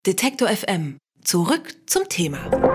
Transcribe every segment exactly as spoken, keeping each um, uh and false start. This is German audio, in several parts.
Detektor F M. Zurück zum Thema.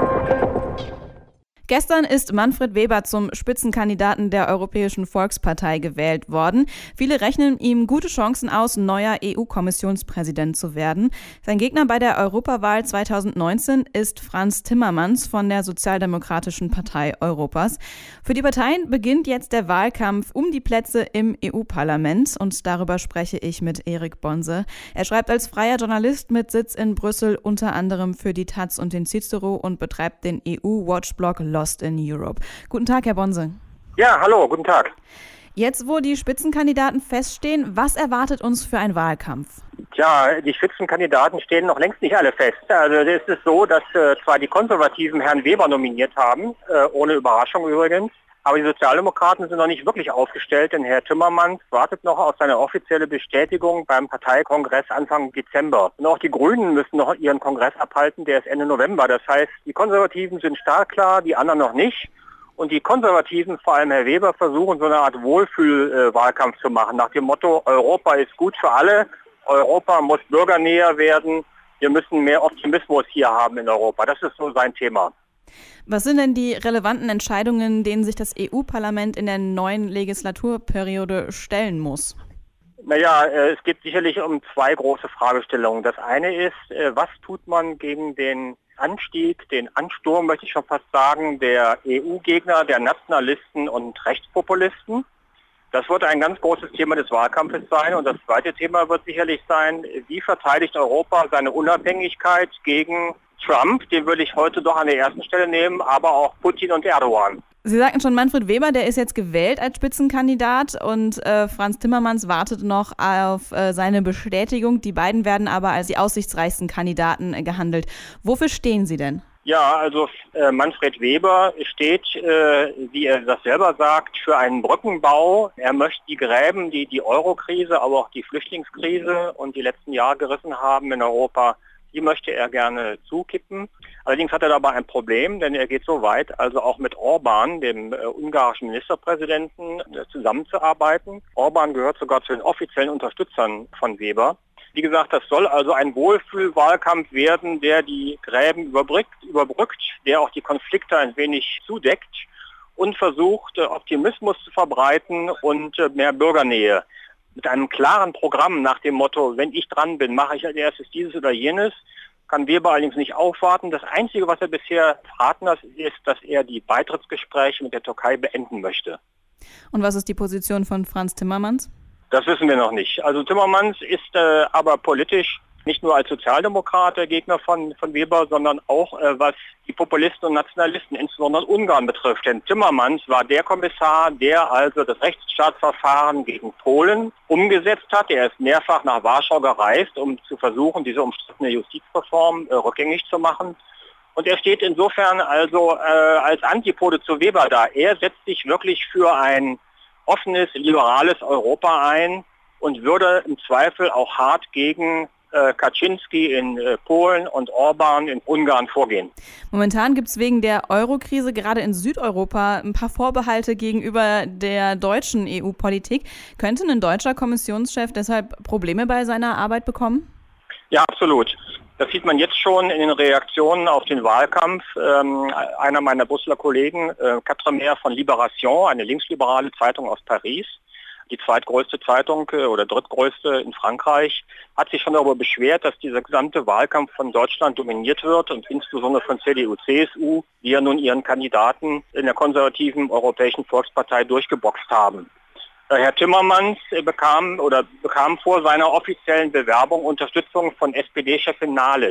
Gestern ist Manfred Weber zum Spitzenkandidaten der Europäischen Volkspartei gewählt worden. Viele rechnen ihm gute Chancen aus, neuer E U-Kommissionspräsident zu werden. Sein Gegner bei der Europawahl zweitausendneunzehn ist Frans Timmermans von der Sozialdemokratischen Partei Europas. Für die Parteien beginnt jetzt der Wahlkampf um die Plätze im E U-Parlament und darüber spreche ich mit Erik Bonse. Er schreibt als freier Journalist mit Sitz in Brüssel unter anderem für die Taz und den Cicero und betreibt den E U-Watchblog Lost in Europe. Guten Tag, Herr Bonse. Ja, hallo, guten Tag. Jetzt, wo die Spitzenkandidaten feststehen, was erwartet uns für einen Wahlkampf? Tja, die Spitzenkandidaten stehen noch längst nicht alle fest. Also es ist so, dass äh, zwar die Konservativen Herrn Weber nominiert haben, äh, ohne Überraschung übrigens, aber die Sozialdemokraten sind noch nicht wirklich aufgestellt, denn Herr Timmermans wartet noch auf seine offizielle Bestätigung beim Parteikongress Anfang Dezember. Und auch die Grünen müssen noch ihren Kongress abhalten, der ist Ende November. Das heißt, die Konservativen sind startklar, die anderen noch nicht. Und die Konservativen, vor allem Herr Weber, versuchen so eine Art Wohlfühlwahlkampf zu machen, nach dem Motto, Europa ist gut für alle, Europa muss bürgernäher werden, wir müssen mehr Optimismus hier haben in Europa. Das ist so sein Thema. Was sind denn die relevanten Entscheidungen, denen sich das E U-Parlament in der neuen Legislaturperiode stellen muss? Naja, es geht sicherlich um zwei große Fragestellungen. Das eine ist, was tut man gegen den Anstieg, den Ansturm, möchte ich schon fast sagen, der E U-Gegner, der Nationalisten und Rechtspopulisten? Das wird ein ganz großes Thema des Wahlkampfes sein. Und das zweite Thema wird sicherlich sein, wie verteidigt Europa seine Unabhängigkeit gegen Trump, den würde ich heute doch an der ersten Stelle nehmen, aber auch Putin und Erdogan. Sie sagten schon, Manfred Weber, der ist jetzt gewählt als Spitzenkandidat und äh, Frans Timmermans wartet noch auf äh, seine Bestätigung. Die beiden werden aber als die aussichtsreichsten Kandidaten äh, gehandelt. Wofür stehen Sie denn? Ja, also äh, Manfred Weber steht, äh, wie er das selber sagt, für einen Brückenbau. Er möchte die Gräben, die die Euro-Krise, aber auch die Flüchtlingskrise und die letzten Jahre gerissen haben in Europa, die möchte er gerne zukippen. Allerdings hat er dabei ein Problem, denn er geht so weit, also auch mit Orban, dem äh, ungarischen Ministerpräsidenten, äh, zusammenzuarbeiten. Orban gehört sogar zu den offiziellen Unterstützern von Weber. Wie gesagt, das soll also ein Wohlfühlwahlkampf werden, der die Gräben überbrückt, überbrückt, der auch die Konflikte ein wenig zudeckt und versucht, äh, Optimismus zu verbreiten und äh, mehr Bürgernähe. Mit einem klaren Programm nach dem Motto, wenn ich dran bin, mache ich als erstes dieses oder jenes, kann Weber allerdings nicht aufwarten. Das Einzige, was er bisher verraten hat, ist, dass er die Beitrittsgespräche mit der Türkei beenden möchte. Und was ist die Position von Frans Timmermans? Das wissen wir noch nicht. Also Timmermans ist äh, aber politisch nicht nur als Sozialdemokrat der Gegner von, von Weber, sondern auch äh, was die Populisten und Nationalisten, insbesondere Ungarn, betrifft. Denn Timmermans war der Kommissar, der also das Rechtsstaatsverfahren gegen Polen umgesetzt hat. Er ist mehrfach nach Warschau gereist, um zu versuchen, diese umstrittene Justizreform äh, rückgängig zu machen. Und er steht insofern also äh, als Antipode zu Weber da. Er setzt sich wirklich für ein offenes, liberales Europa ein und würde im Zweifel auch hart gegen Kaczynski in Polen und Orban in Ungarn vorgehen. Momentan gibt es wegen der Euro-Krise gerade in Südeuropa ein paar Vorbehalte gegenüber der deutschen E U-Politik. Könnte ein deutscher Kommissionschef deshalb Probleme bei seiner Arbeit bekommen? Ja, absolut. Das sieht man jetzt schon in den Reaktionen auf den Wahlkampf. Ähm, einer meiner Brüsseler Kollegen, äh, Quatremer von Libération, eine linksliberale Zeitung aus Paris, die zweitgrößte Zeitung oder drittgrößte in Frankreich, hat sich schon darüber beschwert, dass dieser gesamte Wahlkampf von Deutschland dominiert wird und insbesondere von C D U, C S U, die ja nun ihren Kandidaten in der konservativen Europäischen Volkspartei durchgeboxt haben. Herr Timmermans bekam oder bekam vor seiner offiziellen Bewerbung Unterstützung von S P D-Chefin Nahles.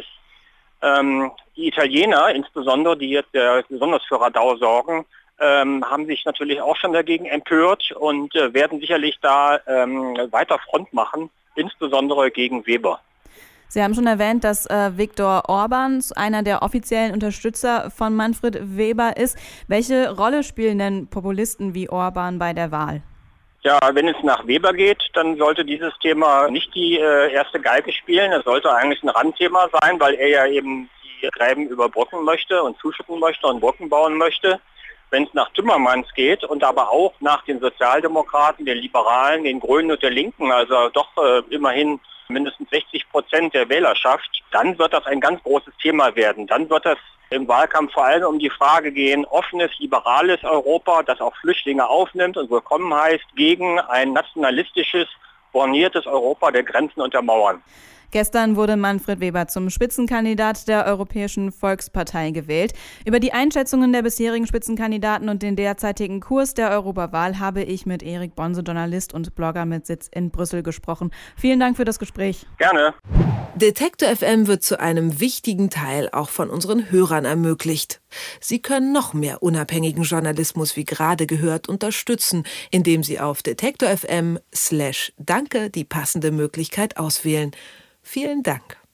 Ähm, die Italiener, insbesondere, die jetzt äh, besonders für Radau sorgen, Ähm, haben sich natürlich auch schon dagegen empört und äh, werden sicherlich da ähm, weiter Front machen, insbesondere gegen Weber. Sie haben schon erwähnt, dass äh, Viktor Orban einer der offiziellen Unterstützer von Manfred Weber ist. Welche Rolle spielen denn Populisten wie Orban bei der Wahl? Ja, wenn es nach Weber geht, dann sollte dieses Thema nicht die äh, erste Geige spielen. Es sollte eigentlich ein Randthema sein, weil er ja eben die Gräben überbrücken möchte und zuschütten möchte und Brücken bauen möchte. Wenn es nach Timmermans geht und aber auch nach den Sozialdemokraten, den Liberalen, den Grünen und der Linken, also doch äh, immerhin mindestens sechzig Prozent der Wählerschaft, dann wird das ein ganz großes Thema werden. Dann wird es im Wahlkampf vor allem um die Frage gehen, offenes, liberales Europa, das auch Flüchtlinge aufnimmt und willkommen heißt, gegen ein nationalistisches, borniertes Europa der Grenzen und der Mauern. Gestern wurde Manfred Weber zum Spitzenkandidat der Europäischen Volkspartei gewählt. Über die Einschätzungen der bisherigen Spitzenkandidaten und den derzeitigen Kurs der Europawahl habe ich mit Erik Bonse, Journalist und Blogger mit Sitz in Brüssel, gesprochen. Vielen Dank für das Gespräch. Gerne. Detektor F M wird zu einem wichtigen Teil auch von unseren Hörern ermöglicht. Sie können noch mehr unabhängigen Journalismus, wie gerade gehört, unterstützen, indem Sie auf detektor F M slash danke die passende Möglichkeit auswählen. Vielen Dank.